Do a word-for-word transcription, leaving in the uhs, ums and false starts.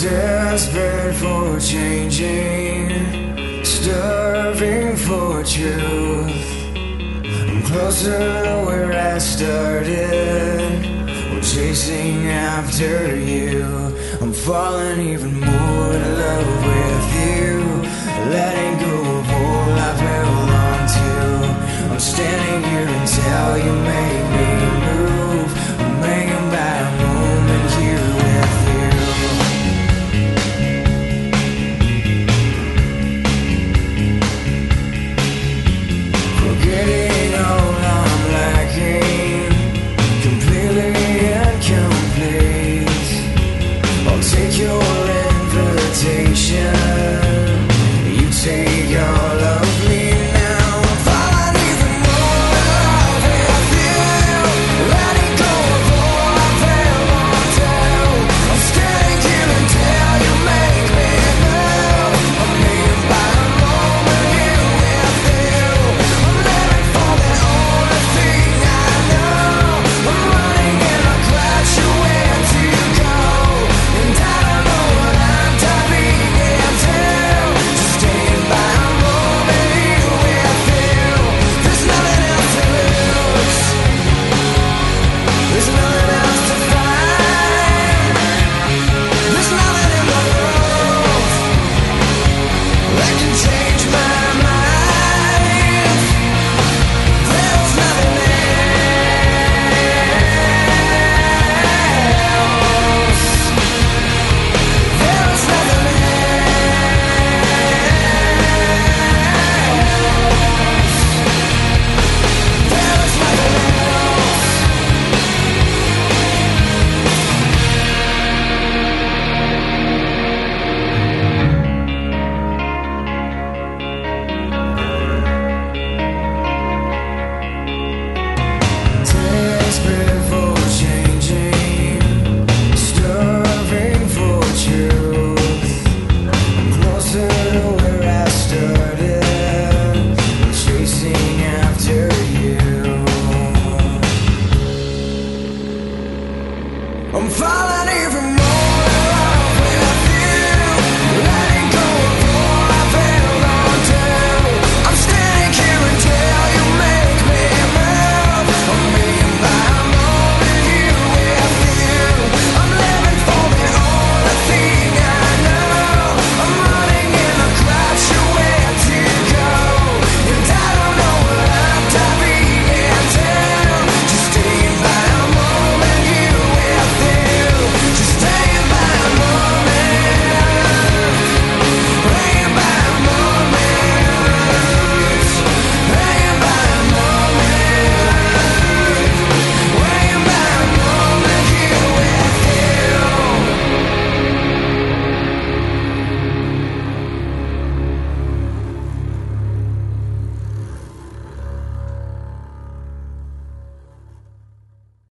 Desperate for changing, starving for truth. I'm closer to where I started. I'm chasing after you. I'm falling even more in love with you. Letting go of all I've held on to. I'm standing here until you make